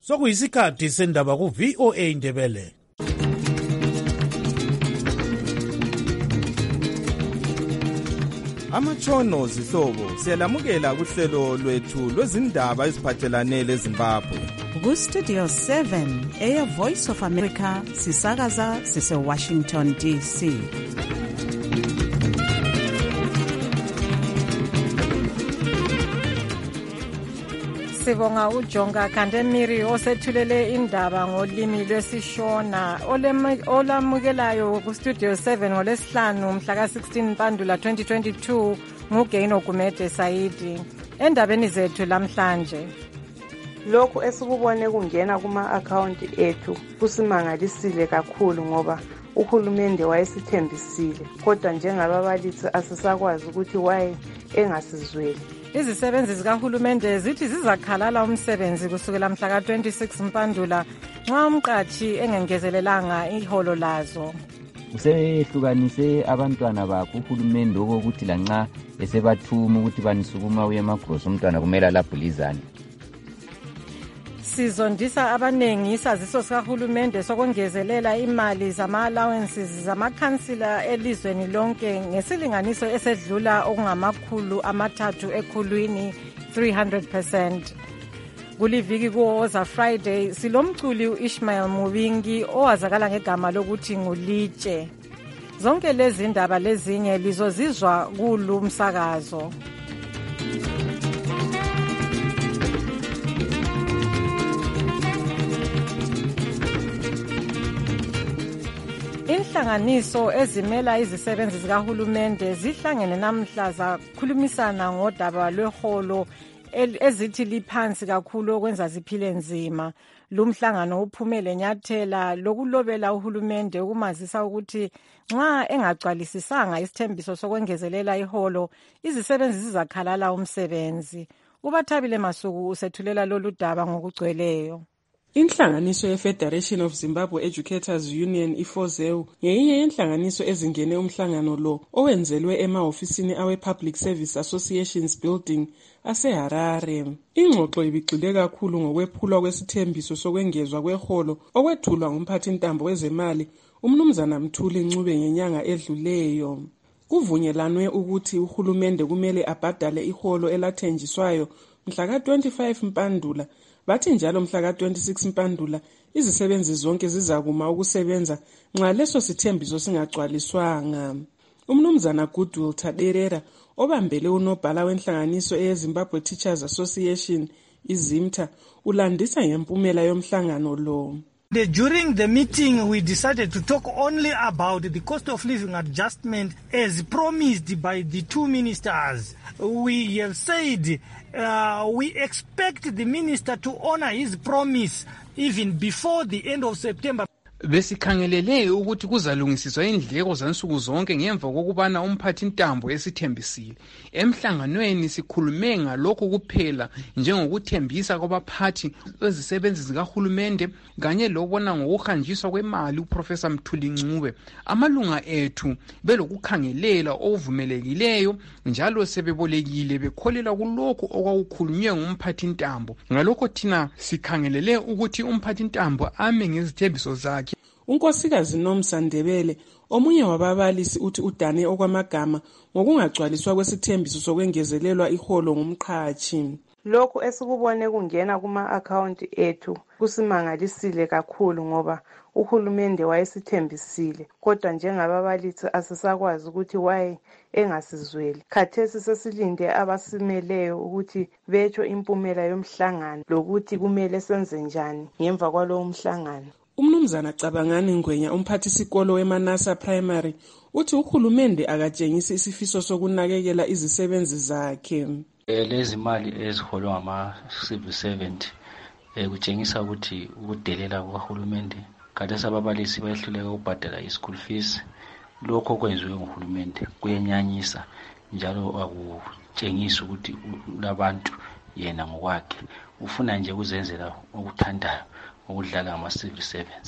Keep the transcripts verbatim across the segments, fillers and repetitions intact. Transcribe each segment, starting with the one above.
Sokuyisikhathi sendaba ku V O A Ndebele. Amatshono zihlobo siyalamukela kuhlelo lwethu lwezindaba eziphathelane leZimbabwe. Ku Studio seven eya Voice of America sisakaza sise Washington D C. Sibonga uJonga Kandemiri osethulele indaba ngolimi lwesishona olamukelayo ku Studio seven ngolesihlanu mhla ka sixteen Mpandula twenty twenty-two nguGaino Gumede Saidi. Endabeni zethu lamhlanje, lokhu esikubone kungena kuma account ethu kusimangalisile kakhulu ngoba uhulumende wayesithembisile, kodwa njengababalisi asisakwazi ukuthi waye engasizweli. Izisebenzi zikahulumende zithi zizakhalala umsebenzi kusukela mhla ka twenty-six Mpandula nxa umqashi engengezelelanga iholo lazo. Usehlukanise abantwana bakho uhulumende okokuthi lanxa esebathuma ukuthi banisukuma uye emagross umntwana kumele labhulizane. Sizondisa abanengi isaziso sikahulumende sokongezelela imali zama-allowances zamakhansila elizweni lonke ngesilinganiso esedlula okungamakhulu amathathu ekhulwini three hundred percent. Kuliviki kuWoza Friday silomculi uIshmael Mubingi owazakala ngegama lokuthi nguLitshe. Zonke lezi ndaba lezinye lizozizwa kulu msakazo. Inhlanganiso ezimela izisebenzi zikahulumende zihlangene namhla zakhulumisana ngodaba lweholo ezithi liphansi kakhulu okwenza ziphile nzima. Lumhlangano uphumele nyathela lokulobela uhulumende ukumazisa ukuthi nxa engagcwalisisanga isithembiso sokwengezelela iholo izisebenzi zizakhalala umsebenzi. Ubathabile Masuku usethulela lolu daba ngokugcweleyo. Inhlanganiso ye-Federation of Zimbabwe Educators Union iFOZEU ngeyinye yenhlanganiso ezingene umhlangano lo owenzelwe ema-ofisini awe-Public Service Associations Building ase-Harare. Ingxoxo ibigxile kakhulu ngokwephulwa kwesithembiso sokwengezwa kweholo okwethulwa ngumphathintambo wezemali uMnumzana Mthuli Ncube ngenyanga edluleyo. Kuvunyelwanwe ukuthi uhulumende kumele abhadale iholo elathenjiswayo mhla ka twenty-five Mpandula. Bathi njalo mhla ka twenty-six Mpandula izisebenzi zonke zizakuma ukusebenza nxa leso sithembiso singagcwaliswanga. Umnumzana Goodwill Taderera obambele unobhala wenhlanganiso eyeZimbabwe Teachers Association izimta ulandisa ngempumela yomhlangano lo. The, during the meeting, we decided to talk only about the cost of living adjustment as promised by the two ministers. We have said uh, we expect the minister to honor his promise even before the end of September. Besikhangelele ukuthi kuzalungisiswa indleko zansuku zonke ngemva kokubana umphathintambo esithembisile. Emhlanganweni sikhulume ngalokho kuphela njengokuthembisa kwabaphathi bezisebenzi zikahulumende kanye lokubona ngokuhanjiswa kwemali uProfessor Mthuli Ncube. Amalunga ethu belokukhangelela okuvumelekileyo njalo sebebolekile bekholela kulokho okwakukhulunywe ngumphathintambo. Ngalokho thina sikhangelele ukuthi umphathintambo ame ngezithembiso zakhe. Unkosikazi Nomsa Ndebele omunye wababalisi uthi udane okwamagama ngokungagcwaliswa kwesithembiso sokwengezelelwa iholo ngumqhashi. Lokhu esikubone kungena kuma account ethu kusimangalisile kakhulu ngoba uhulumende wayesithembisile, kodwa njengababalisi asisakwazi ukuthi waye engasizweli. Khathesi sesilinde abasimeleyo ukuthi betsho impumela yomhlangano lokuthi kumele senze njani ngemva kwalowo mhlangano. Umnumzana Cabangani Ngwenya umphathisikolo weManasa Primary uthi uhulumende akatshengisi isifiso sokunakekela izisebenzi zakhe. Lezi mali eziholwa ngama-civil servant kutshengisa ukuthi ukudelela kuhulumende. Khathesi ababalisi bayehluleka ukubhadala i-school fees. Lokho kwenziwe nguhulumende kuyenyanyisa njalo akutshengisa ukuthi labantu yena ngokwakhe ufuna nje ukuzenzela okuthandayo ukudlala ngama-civil servants.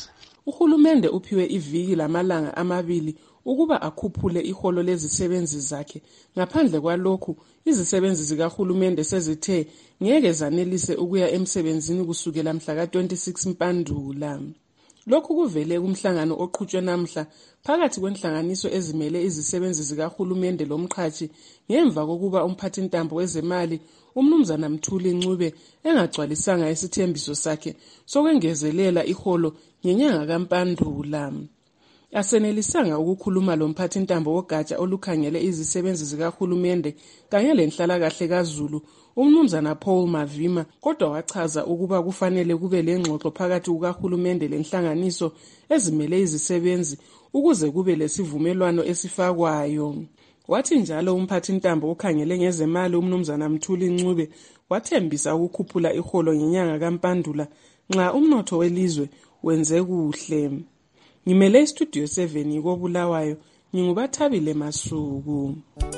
uhulumende uphiwe iviki lamalanga amabili ukuba akhuphule iholo lezisebenzi zakhe. Ngaphandle kwalokhu, izisebenzi zikahulumende sezithe ngeke zanelise ukuya emsebenzini kusukela mhla ka twenty-six Mpandula. Lokhu kuvele kumhlangano oqhutshwe namhla phakathi kwenhlanganiso ezimele izisebenzi zikahulumende lomqhatshi ngemva kokuba umphathintambo wezemali uMnumzana Mthuli Ncube engagcwalisanga isithembiso sakhe sokwengezelela iholo ngenyanga kaMpandula. Asenelisanga ukukhuluma lo mphathintambo wogatsha olukhangele izisebenzi zikahulumende kanye lenhlalakahle kaZulu uMnumzana Paul Mavima, kodwa wachaza ukuba kufanele kube lengxoxo phakathi kukahulumende lenhlanganiso ezimele izisebenzi ukuze kube lesivumelwano esifakwayo. Wathi njalo umphathintambo okhangele ngezemali uMnumzana Mthuli Ncube wathembisa ukukhuphula iholo ngenyanga kaMpandula nxa umnotho welizwe wenze kuhle. Ngimele istudio seven koBulawayo, ngingubathabile Masuku.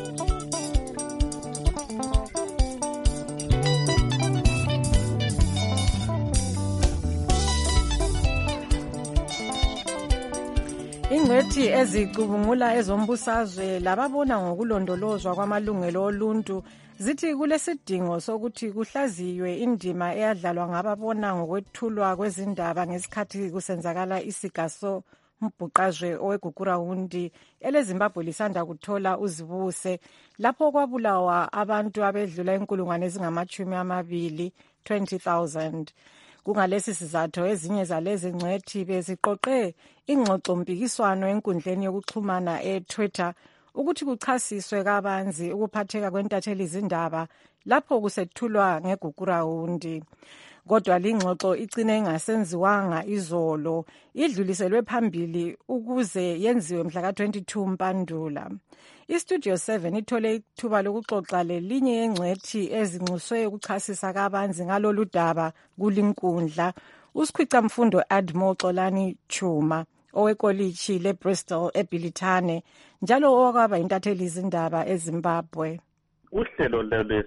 Ingwethi ezicubungula ezombusazwe lababona ngokulondolozwa kwamalungelo oluntu zithi kulesidingo sokuthi kuhlaziywe indima eyadlalwa ngababona ngokwethulwa kwezindaba ngesikhathi kusenzakala isigaso mbhuqazwe oweGugurawundi eleZimbabwe lisanda kuthola uzibuse lapho kwabulawa abantu abedlula inkulungwane ezingamachumi amabili twenty thousand. Kungalesi sizathu ezinye zalezi ngcwethi beziqoqe ingxoxo mpikiswano enkundleni yokuxhumana eTwitter ukuthi kuchasiswe kabanzi ukuphatheka kwentatheli izindaba lapho kusethulwa ngeGugurawundi. Kodwa lingxoxo igcine engasenziwanga izolo, idluliselwe phambili ukuze yenziwe mhla ka twenty-two Mpandula. IStudio seven ithole ithuba lokuxoxa lelinye yengcwethi ezinxuswe ukuchasisa kabanzi ngalolu daba kulinkundla, uSikhwicamfundo Admo Xolani Chuma owekolishi leBristol eBilitane njalo okwaba intatheli izindaba eZimbabwe. Uhlelo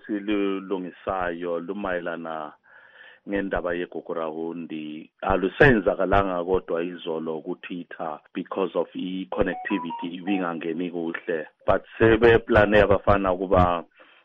lesilungisayo lumayelana ngendaba yeGugurawundi alusenzakalanga kodwa izolo kuTwitter because of i-connectivity ibingangeni kuhle, but sebeplane abafana ukuba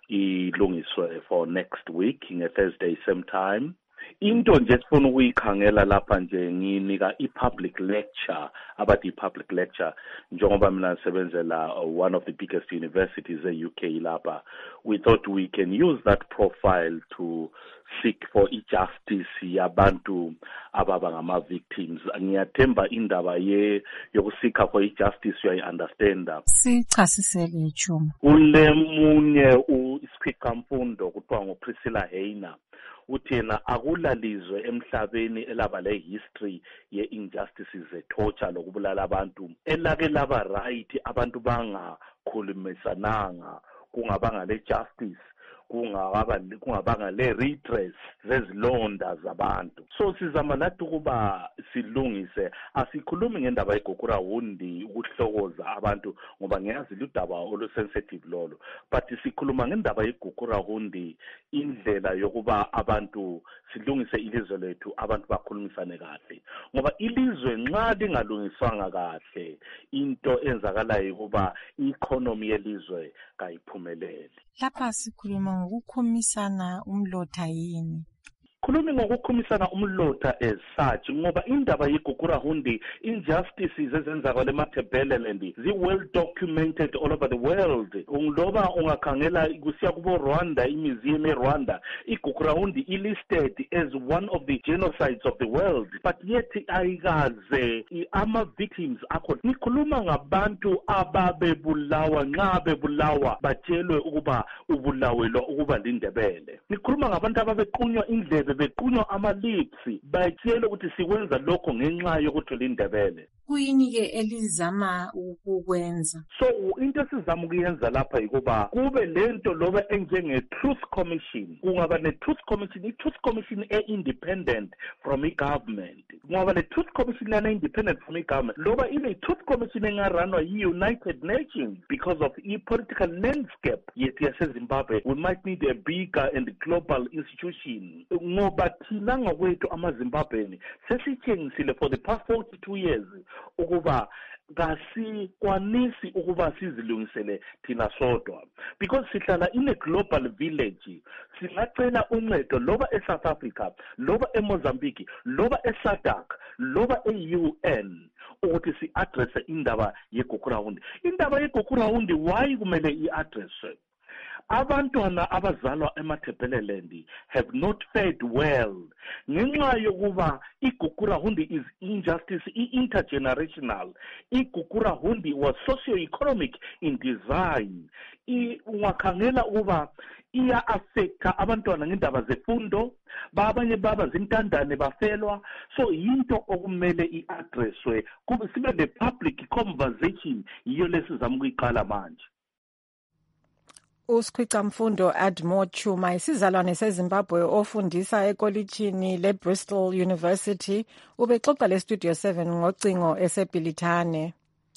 ilungiswe for next week nge-Thursday same time. Into nje sifuna ukuyikhangela lapha nje nginika i-public lecture abathi i-public lecture njengoba mina ngisebenzela one of the biggest universities e-U K lapha. We thought we can use that profile to seek for i-justice yabantu ababa ngama-victims. Ngiyathemba indaba ye yokusika for i-justice uyayi-understanda. Sichasisele Chuma. Ule munye uSikhwicamfundo kuthiwa nguPriscilla Hayner uthi yena akulalizwe emhlabeni elaba le-history ye-injustices ze-torture lokubulala abantu elake laba right abantu bangakhulumisananga kungabanga le-justice kungaba kungabanga le-redress zezilonda zabantu. So sizama lathi ukuba silungise, asikhulumi ngendaba yeGugurawundi ukuhlokoza abantu ngoba ngiyazi ludaba olusensitive lolo, but sikhuluma ngendaba yeGugurawundi indlela yokuba abantu silungise ilizwe lethu abantu bakhulumisane kahle, ngoba ilizwe nxa lingalungiswanga kahle into enzakalayo ukuba i-economy yelizwe kayiphumeleli. Lapha sikhuluma ngokukhomisana umlotha yini? Khulumi ngokukhomisana umlotha as such ngoba indaba yeGugurawundi injustices ezenzakala eMatabeleland zi well documented all over the world. Ungiloba ungakhangela kusiya kubo Rwanda, imuseum eRwanda, iGugurawundi ilisted as one of the genocides of the world, but yet ayikaze ama victims akho. Nikhuluma ngabantu ababebulawa nxa bebulawa batshelwe ukuba ubulawelwa ukuba lindebele. Nikhuluma ngabantu ababequnywa indlebe bequnywa ama-lips batshelwe ukuthi sikwenza lokho ngenxa yokuthi lindebele. kuyini ke elizama ukukwenza? So into esizama ukuyenza lapha yikuba kube lento loba enjenge Truth Commission, kungaba ne Truth Commission, i Truth Commission e independent from the government, kungaba ne Truth Commission e independent from the government, loba ile Truth Commission engaranwa yi United Nations. Because of the political landscape yethu yaseZimbabwe, we might need a bigger and global institution. Ngoba thina ngokwethu amaZimbabweni sesitshengisile for the past forty-two years ukuba kasikwanisi ukuba sizilungisele thina sodwa, because sihlala in a global village. Singacela uncedo loba eSouth Africa, loba eMozambique, loba eSADC, loba e-U N ukuthi si-address indaba yeGugurawundi. Indaba yeGugurawundi why kumele i-address? Abantwana abazalwa eMathebeleland have not fared well ngenxa yokuba iGugurawundi is injustice, i-intergenerational. iGugurawundi was socio-economic in design. Ungakhangela ukuba iya affecta abantwana ngendaba zefundo, babanye baba zintandane bafelwa. So into okumele i-addresswe kube sibe the public conversation, yiyo lesizama ukuyiqala manje. uSkhwica Mfundo Admore Chuma isizalwane seZimbabwe ofundisa ekolitshini leBristol University ubexoxa leStudio seven ngocingo eseBhilithane.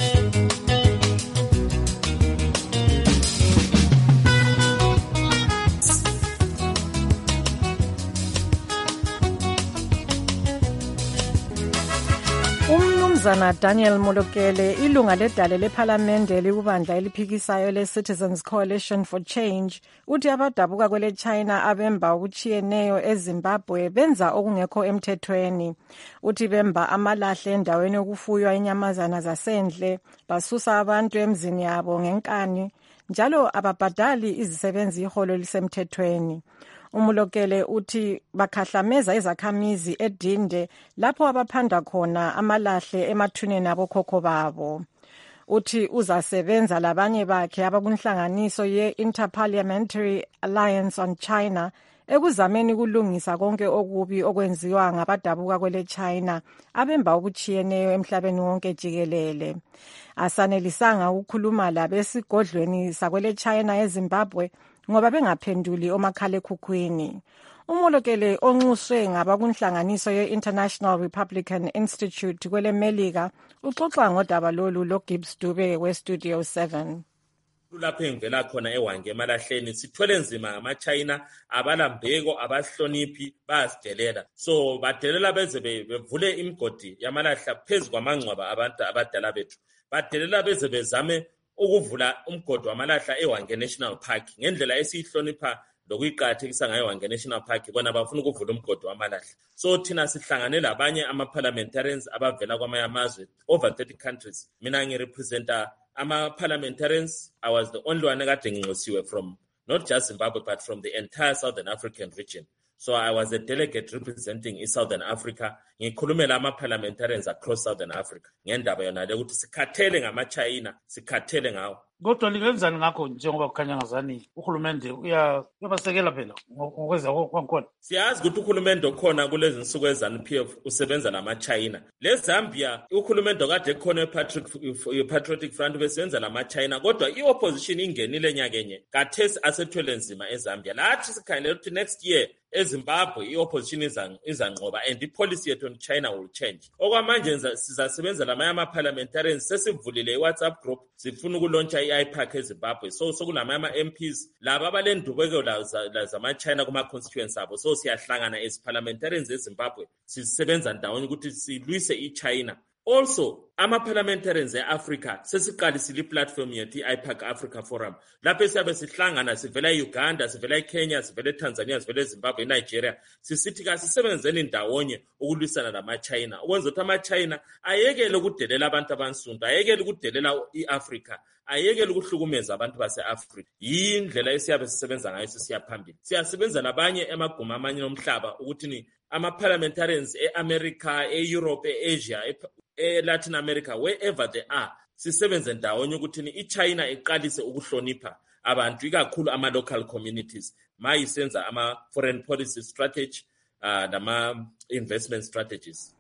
Umnumzana Daniel Molokele, ilunga ledale lephalamende likubandla eliphikisayo le-Citizens Coalition for Change, uthi abadabuka kwele China abemba okuchiyeneyo eZimbabwe benza okungekho emthethweni. Uthi bemba amalahle endaweni yokufuywa inyamazana zasendle, basusa abantu emzini yabo ngenkani, njalo ababhadali izisebenzi iholo lisemthethweni. Umulokele uthi bakhahlameza izakhamizi edinde lapho abaphanda khona amalahle emathuneni abokhokho babo. Uthi uzasebenza labanye bakhe abakunhlanganiso ye-Interparliamentary Alliance on China ekuzameni kulungisa konke okubi okwenziwa ngabadabuka kwele China abemba okuchiyeneyo emhlabeni wonke jikelele. Asanelisanga ukukhuluma labesigodlweni sakwele China eZimbabwe ngoba bengaphenduli omakhalekhukhwini. Umolokele onxuswe ngabakunhlanganiso ye-International Republican Institute kwele Melika uxoxa ngodaba lolu loGibbs Dube weStudio seven. Lapho engivela khona ewange emalahleni sithwele nzima ngama-China, abalambeko, abahloniphi, bayasidelela. So badelela beze bevule imigodi yamalahla phezu kwamangcwaba abantu abadala bethu. Badelela beze bezame ukuvula umgodi wamalahla ewange National Park ngendlela esihlonipha lokuyiqhathekisa ngayo ewange National Park, bona bafuna ukuvula umgodi wamalahla. So thina sihlangane labanye ama-parliamentarians abavela kwamanye amazwe over thirty countries. Mina ngirepresenta ama-parliamentarians. I was the only one ekade nginxusiwe from not just Zimbabwe but from the entire Southern African region. So I was a delegate representing in Southern Africa. Ngikhulumela ama-parliamentarians across Southern Africa ngendaba yona le ukuthi sikhathele ngama-China, sikhathele ngawo. Kodwa lingenzani ngakho njengoba kukhanya ngazani uhulumende uyabasekela phela ngokweza kwankhona? Siyazi ukuthi uhulumende okhona kulezi nsuku eZANU-P F usebenza nama-China. Le Zambia uhulumende okade khona ePatriotic Front besebenza nama-China, kodwa i-opposition ingenile nyakenye kathesi asethwele nzima eZambia. Lathi sikhangela ukuthi next year eZimbabwe i-opposition izanqoba and i-policy yethu on China will change. Okwamanje sizasebenza lamanye ama-parliamentarians, sesivulile i-WhatsApp group, sifuna ukulontsha i-I PAC eZimbabwe. So sokulamanye ama-M Ps laba abalendubeko zama-China kuma-constituents abo. So siyahlangana as parliamentarians eZimbabwe, sisebenza ndawonye ukuthi silwise i-China. Also, ama-parliamentarians e-Africa sesiqalisile i-platform yethu i-I PAC Africa Forum. Lapho siyabe sihlangana sivela e-Uganda, sivela e-Kenya, sivela e-Tanzania, sivela e-Zimbabwe, e-Nigeria. Sisithi kasisebenzeni ndawonye ukulwisana nama-China. Ukwenza ukuthi ama-China ayekele ukudelela abantu abansundu, ayekele ukudelela i-Africa, ayekele ukuhlukumeza abantu base-Africa. Yindlela esiyabe sisebenza ngayo sisiya phambili. Siyasebenza labanye emaguma amanye nomhlaba ukuthi ni ama-parliamentarians e-America, e-Europe, e-Asia, e-Latin America, wherever they are, sisebenze ndawonye ukuthi ni i-China iqalise ukuhlonipha abantu ikakhulu ama-local communities mayisenza ama-foreign policy strategy uh, nama-investment strategies.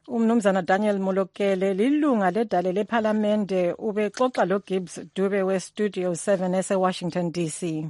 Umnumzana Daniel Molokele lilunga ledale lephalamende ubexoxa lo Gibbs Dube we Studio seven ese Washington D C.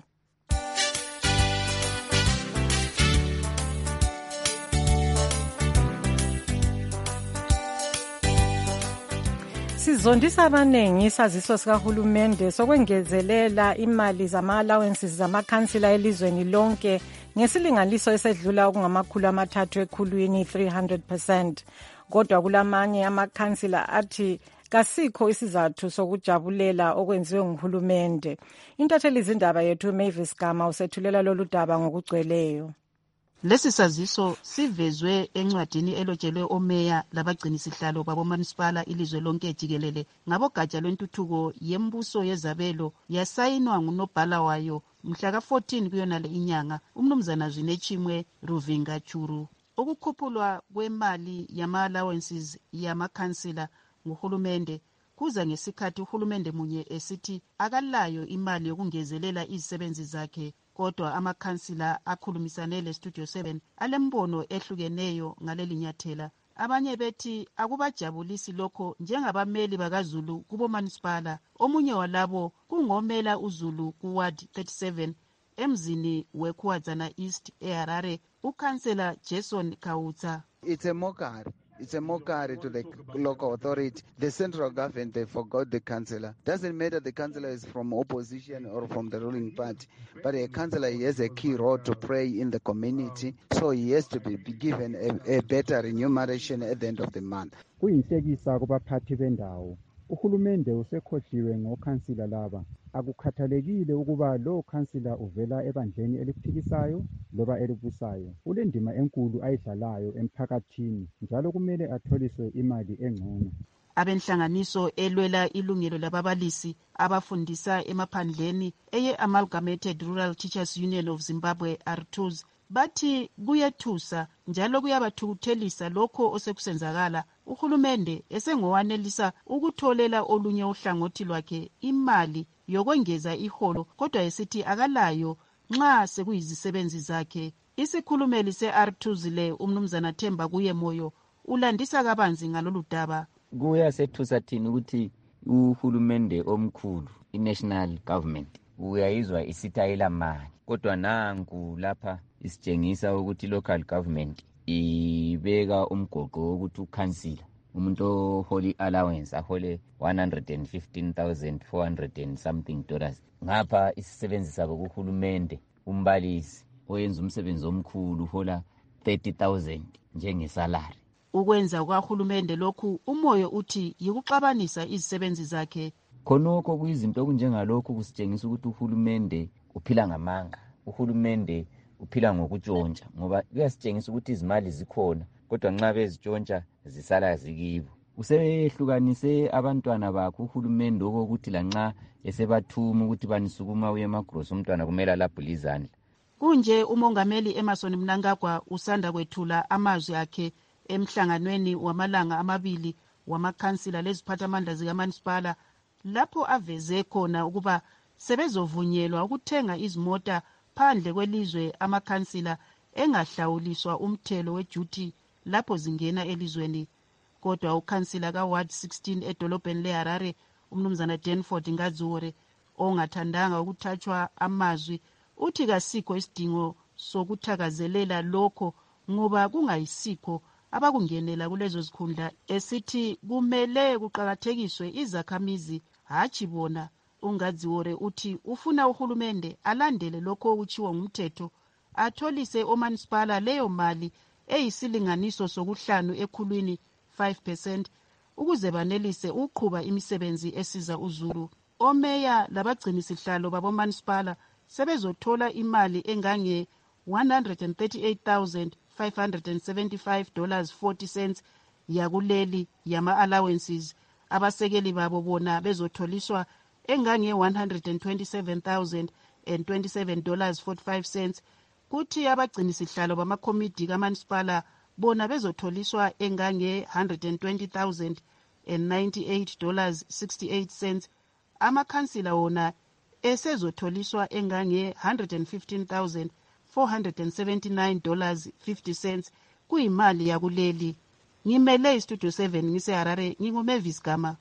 Sizondisa abanengi isaziso sikahulumende sokwengezelela imali zama-allowances zamakhansila elizweni lonke ngesilinganiso esedlula okungamakhulu amathathu ekhulwini three hundred percent. Kodwa kulamanye amakhansila athi kasikho isizathu sokujabulela okwenziwe nguhulumende. Intatheli izindaba yethu Mavis Gama usethulela lolu daba ngokugcweleyo. Lesi saziso sivezwe encwadini elotshelwe omeya labagcinisihlalo babomanisipala ilizwe lonke jikelele ngabogatsha lwentuthuko yembuso yezabelo yasayinwa ngunobhala wayo mhla ka fourteen kuyonale inyanga umnumzana Zwinechimwe Ruvinga Churu. Ukukhuphulwa kwemali yama-allowances yamakhansila nguhulumende kuza ngesikhathi uhulumende munye esithi akalayo imali yokungezelela izisebenzi zakhe. Kodwa amakhansila akhulumisane le Studio seven alembono ehlukeneyo ngaleli nyathela. Abanye bethi akubajabulisi lokho njengabameli bakaZulu kubomanisipala. Omunye walabo kungomela uZulu kuward thirty-seven emzini weKhuwadzana East eHarare, ukhansela Jason Kautsa. It's a mockery. It's a mockery to the local authority. The central government, they forgot the councillor. Doesn't matter the councillor is from opposition or from the ruling party, but a councillor has a key role to play in the community, so he has to be given a, a better remuneration at the end of the month. Kuyinhlekisa kubaphathi bendawo. Uhulumende usekhohliwe ngokhansila laba. Akukhathalekile ukuba lo khansila uvela ebandleni eliphikisayo loba elibusayo. Ulendima enkulu ayidlalayo emphakathini njalo kumele atholiswe imali engcono. Abenhlanganiso elwela ilungelo lababalisi abafundisa emaphandleni eye Amalgamated Rural Teachers Union of Zimbabwe R two S bathi kuyethusa njalo kuyabathukuthelisa lokho osekusenzakala uhulumende esengowanelisa ukutholela olunye uhlangothi lwakhe imali yokwengeza iholo kodwa esithi akalayo nxa sekuyizisebenzi zakhe. Isikhulumeli se-R two S le umnumzana Themba kuye moyo ulandisa kabanzi ngalolu daba. Kuyasethusa thina ukuthi uhulumende omkhulu i-national government uyayizwa isitayela mali kodwa nangu lapha isitshengisa ukuthi local government ibeka umgoqo wokuthi ukhansila umuntu oholi allowance ahole one hundred fifteen thousand four hundred and something dollars. Ngapha isisebenzi sabo kuhulumende umbalisi oyenza umsebenzi omkhulu hola thirty thousand njengesalary. Ukwenza kwahulumende lokhu umoyo uthi yikuxabanisa izisebenzi zakhe. Khonokho kuyizinto okunjengalokhu kusitshengisa ukuthi uhulumende uphila ngamanga. Uhulumende uphila ngokutshontsha ngoba kuyasitshengisa ukuthi izimali zikhona kodwa nxa bezitshontsha zisala zikibo. Usehlukanise abantwana bakhe uhulumende okokuthi lanxa esebathuma ukuthi banisukuma uye emagross umntwana kumele alabhule izandla. Kunje umongameli Emerson Mnangagwa usanda kwethula amazwi akhe emhlanganweni wamalanga amabili wamakhansila leziphathamandla zikaManisipala lapho aveze khona ukuba sebezovunyelwa ukuthenga izimota phandle kwelizwe amakhansila engahlawuliswa umthelo weduty lapho zingena elizweni. Kodwa ukhansila kaWard sixteen edolobheni leHarare umnumzana Danford Ngadziwore ongathandanga ukuthathwa amazwi uthi kasikho isidingo sokuthakazelela lokho ngoba kungayisikho abakungenela kulezo zikhundla esithi kumele kuqakathekiswe izakhamizi hatshi bona. UNgadziwore uthi ufuna uhulumende alandele lokho okuchiwo ngumthetho atholise omanisipala leyo mali eyisilinganiso sokuhlanu ekhulwini five percent ukuze banelise uqhuba imisebenzi esiza uZulu. Omeya labagcinisihlalo babomanisipala sebezothola imali engange one hundred thirty-eight thousand five hundred seventy-five dollars forty cents yakuleli yama-allowances. Abasekeli babo bona bezotholiswa engange one hundred twenty-seven thousand twenty-seven dollars forty-five cents. Kuthi abagcinisihlalo bamakomidi kaManisipala bona bezotholiswa engange one hundred twenty thousand ninety-eight dollars sixty-eight cents. Amakhansila wona esezotholiswa engange one hundred fifteen thousand four hundred seventy-nine dollars fifty cents kuyimali yakuleli. ngimele istudio seven ngiseharare ngingumavis gama.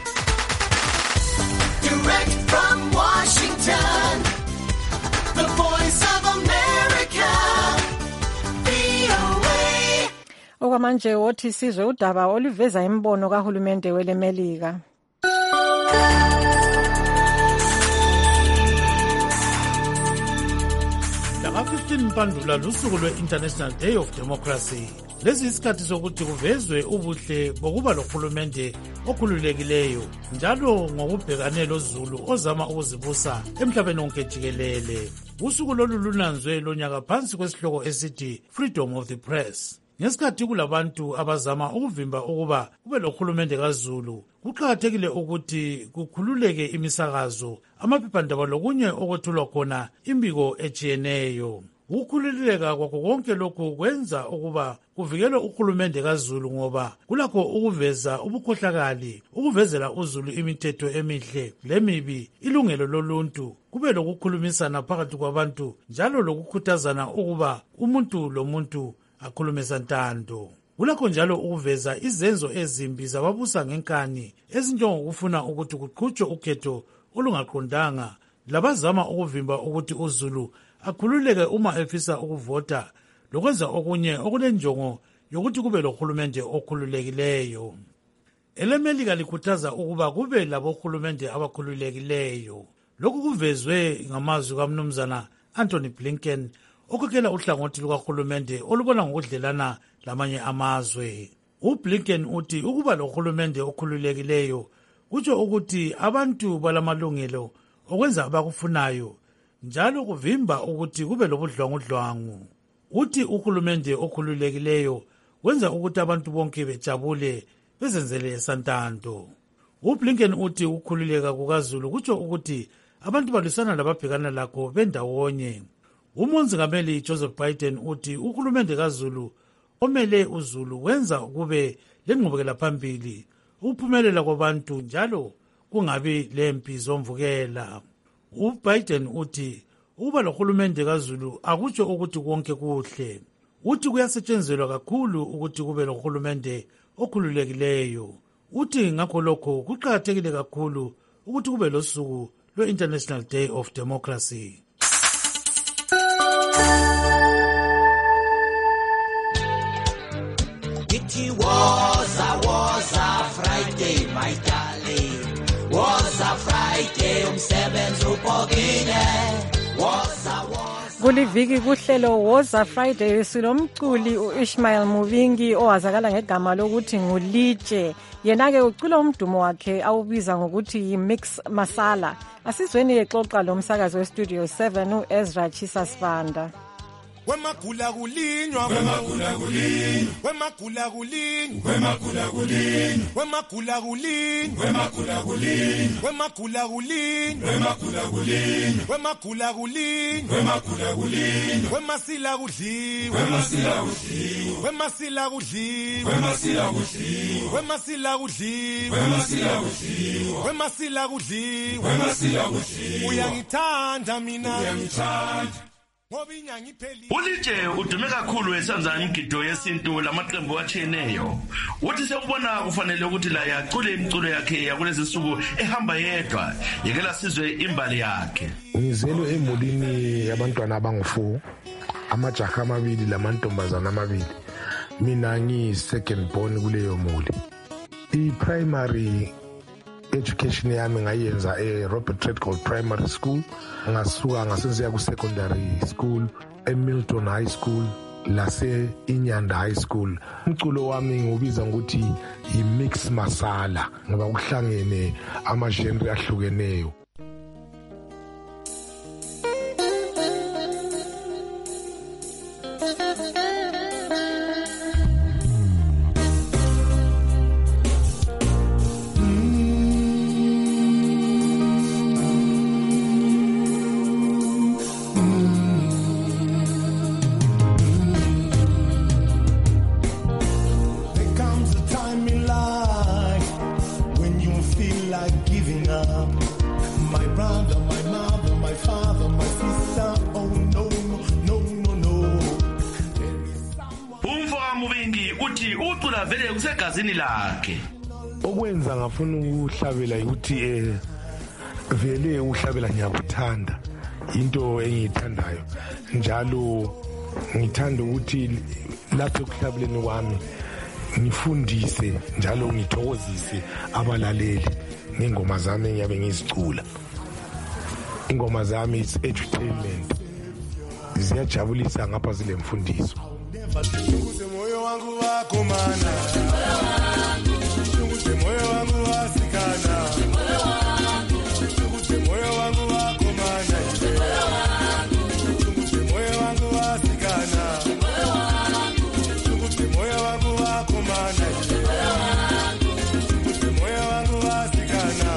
Direct from Washington, the voice of America, V O A. Okwamanje wothi sizwe udaba oluveza imbono kahulumende welemelika. Langa fifteen Mpandula lusuku lwe-International Day of Democracy. Lesi isikhathi sokuthi kuvezwe ubuhle bokuba lohulumende okhululekileyo njalo ngokubhekane lozulu ozama ukuzibusa emhlabeni wonke jikelele. Usuku lolu lunanzwe lonyaka phansi kwesihloko esithi Freedom of the Press. Ngesikhathi kulabantu abazama ukuvimba ukuba kube lohulumende kaZulu, kuqakathekile ukuthi kukhululeke imisakazo, amaphephandaba lokunye okwethulwa khona imbiko ejiyeneyo. Ukukhululeka kwakho konke lokhu kwenza ukuba kuvikelwe uhulumende kaZulu ngoba kulakho ukuveza ubukhohlakali, ukuvezela uZulu imithetho emihle lemibi, ilungelo loluntu, kube lokukhulumisana phakathi kwabantu njalo lokukhuthazana ukuba umuntu lomuntu akhulume santando. Kulakho njalo ukuveza izenzo ezimbi zababusa ngenkani ezinjengokufuna ukuthi kuqhutshwe ukhetho olungaqondanga labazama ukuvimba ukuthi uZulu akhululeke uma efisa ukuvota lokwenza okunye okulenjongo yokuthi kube lohulumende okhululekileyo. Elemelika likhuthaza ukuba kube labohulumende abakhululekileyo. Lokhu kuvezwe ngamazwi kaMnumzana Anthony Blinken okhokhela uhlangothi lukahulumende olubona ngokudlelana lamanye amazwe. UBlinken uthi ukuba lohulumende okhululekileyo kutsho ukuthi abantu balamalungelo okwenza abakufunayo njalo kuvimba ukuthi kube lobudlwangudlwangu. Uthi uhulumende okhululekileyo wenza ukuthi abantu bonke bejabule bezenzele santando. UBlinken uthi ukukhululeka kukaZulu kutsho ukuthi abantu balwisana lababhekana lakho bendawonye. Umongameli Joseph Biden uthi uhulumende kaZulu omele uZulu wenza kube lenqubekela phambili ukuphumelela kwabantu njalo kungabi lempi zomvukela. UBiden uthi ukuba lohulumende kaZulu akutsho ukuthi konke kuhle. Uthi kuyasetshenzelwa kakhulu ukuthi kube lohulumende okhululekileyo. Uthi ngakho lokho kuqakathekile kakhulu ukuthi kube losuku lwe-International Day of Democracy. It was a, was a Friday, my darling. Was a Friday, umsebenzi upokile. Was a, was a... Kuliviki kuhlelo Woza Friday silomculi uIshmael Muvingi owazakala ngegama lokuthi nguLije. Yena-ke ucula umdumo wakhe awubiza ngokuthi yi-Mix Masala. Asizweni exoxa lo msakazi westudio seven uEzra Chisasibanda. Wemagula kulinywa wemagula kulinywa wemagula kulinywa wemagula kulinywa wemagula kulinywa wemagula kulinywa wemagula kulinywa wemagula kulinywa wemagula kulinywa wemagula kulinywa wemasila kudliwa wemasila kudliwa wemasila kudliwa wemasila kudliwa wemasila kudliwa wemasila kudliwa wemasila kudliwa wemasila kudliwa uyangithanda mina uyangithanda. Ulije udume kakhulu esenza imigido yesintu lamaqembu atshiyeneyo. Uthi sekubona kufanele ukuthi la yacule imculo yakhe yakulezi insuku ehamba yedwa yekela sizwe imbali yakhe. Ngizelwe emulini yabantwana abangu-four, amajaha amabili lamantombazana amabili. Mina ngiyi second born kuleyo muli. I-primary education yami ngayenza e-Robert Treadgold Primary School. Ngasuka ngasenziya ku-secondary school e-Milton High School lase-Inyanda High School. Umculo wami ngubiza ngokuthi yi-Mix Masala ngoba kuhlangene ama-genre ahlukeneyo. ukuthi ucula vele kusegazini lakhe. Okwenza ngafuna ukuhlabela ukuthi eh vele uhlabela ngiyakuthanda into engiyithandayo njalo ngithanda ukuthi lapho ekuhlabeleni kwami ngifundise njalo ngithokozise abalaleli ngengoma zami engiyabe ngizicula. Ingoma zami is entertainment, ziyajabulisa ngapha zile mfundiso. Moyo wangu wako mana, moyo wangu wasikana, moyo wangu wako mana, moyo wangu wasikana, moyo wangu wako mana, moyo wangu wasikana.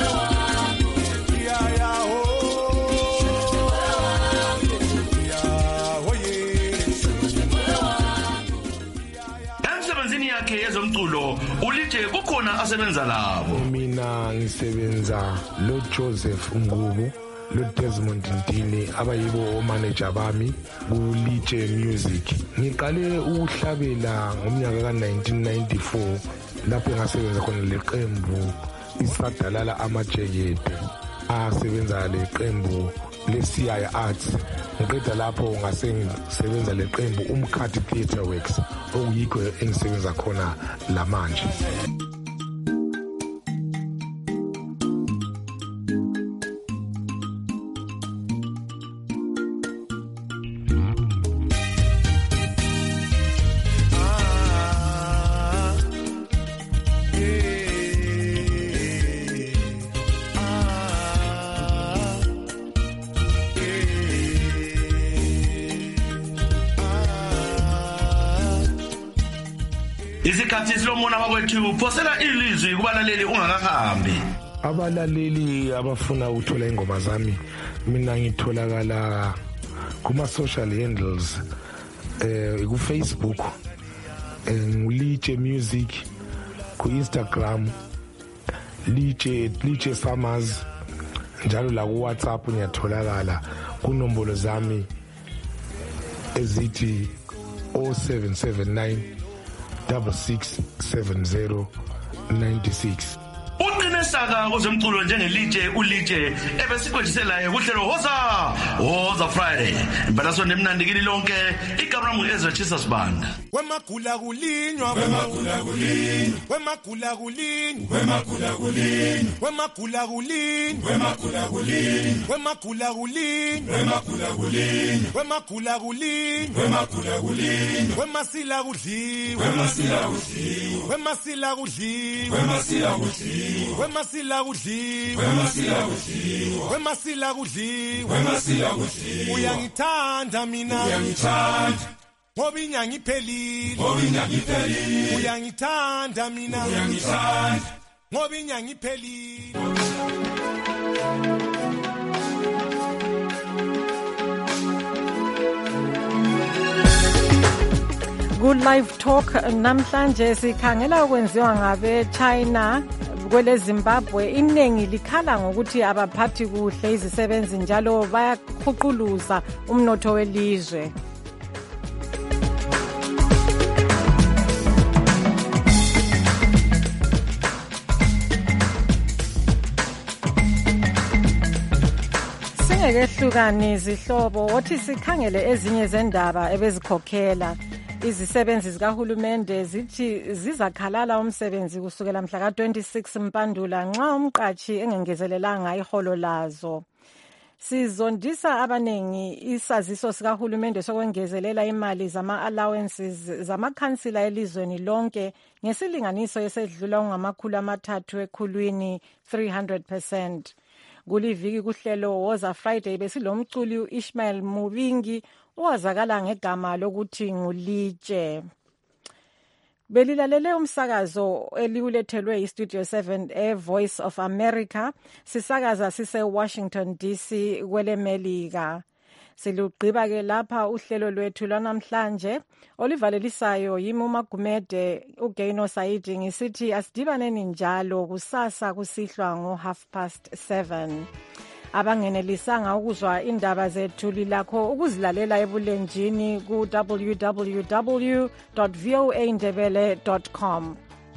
Yezomculo ulithe kukhona asebenza labo. Mina ngisebenza lo Joseph Ngubu, lo Desmond Ntini abayibo manager bami ku Lithe Music. Ngiqale ukuhlabela ngomnyaka ka nineteen ninety-four lapho ngasebenza khona leqembu isadalala amajekete. Asebenza leqembu leSiyaya Arts. Ngiqeda lapho ngasengisebenza leqembu uMkhathi Theatre Works okuyikho engisebenza khona lamanje. Isikhathi silomona bakwethu phosela ilizwi kubalaleli ungakahambi. Abalaleli abafuna ukuthola ingoma zami mina ngitholakala kuma social handles eh ku Facebook, ngulithe music, ku Instagram lithe lithe summers, njalo la ku WhatsApp ngiyatholakala kunombolo zami ezithi oh seven seven nine double six seven zero nine six. Uqinisaka kwezomculo njengelithe ulithe ebesikwejiselayo kuhlelo Woza Woza Friday. Imbalaso nemnandikini lonke igama lami Ezra Jesus Band. Wemagula kulinywa wemagula kulinywa wemagula kulinywa wemagula kulinywa wemagula kulinywa wemagula kulinywa wemagula kulinywa wemagula kulinywa wemagula kulinywa wemagula kulinywa wemasila kudliwa wemasila kudliwa wemasila kudliwa wemasila kudliwa wemasila kudliwa wemasila kudliwa wemasila kudliwa wemasila kudliwa uyangithanda mina uyangithanda ngoba inyanga iphelile ngoba inyanga iphelile uyangithanda mina uyangithanda ngoba inyanga iphelile. Good Live Talk namhlanje sikhangela ukwenziwa ngabe China kwele Zimbabwe. Iningi likhala ngokuthi abaphathi kuhle izisebenzi njalo bayakhuquluza umnotho welizwe. Singekehlukanisi izihlobo wothi sikhangele ezinye zendaba ebezikhokhela. Izisebenzi zikahulumende zithi zizakhalala umsebenzi kusukela mhla ka twenty-six Mpandula nxa umqashi engengezelelanga iholo lazo. Sizondisa abanengi isaziso sikahulumende sokwengezelela imali zama allowances zamakhansila elizweni lonke ngesilinganiso esedlula ngamakhulu amathathu ekhulwini three hundred percent. Kuliviki kuhlelo Woza Friday besilomculi uIshmael Mubingi owazakala ngegama lokuthi ngulitshe. Belilalele umsakazo eliulethelwe iStudio seven eVoice of America, sisakaza sise Washington D C kwele Melika. Silugqiba ke lapha uhlelo lwethu lwanamhlanje olivalelisayo yimi uMagumede uGaino Saidi ngisithi asidibaneni njalo kusasa kusihlwa ngo half past seven. abangenelisanga ukuzwa indaba zethu lilakho ukuzilalela ebulenjini ku w w w dot voa ndebele dot com.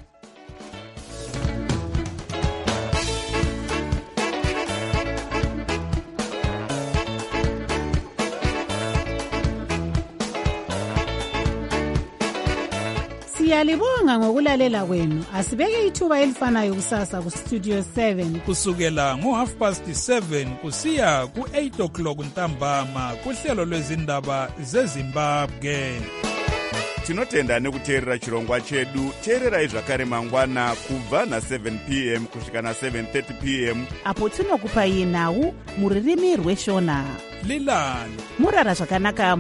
Siyalibonga ngokulalela kwenu. Asibeke ithuba elifanayo kusasa ku Studio seven kusukela ngo half past seven kusiya ku eight o'clock ntambama kuhlelo lwezindaba zeZimbabwe. Tinotenda nekuteerera chirongwa chedu. Teererai zvakare mangwana kubva na seven p m kusvika na seven thirty p m apo tinokupai nhau muririmi rweshona. Lilani murara zvakanaka.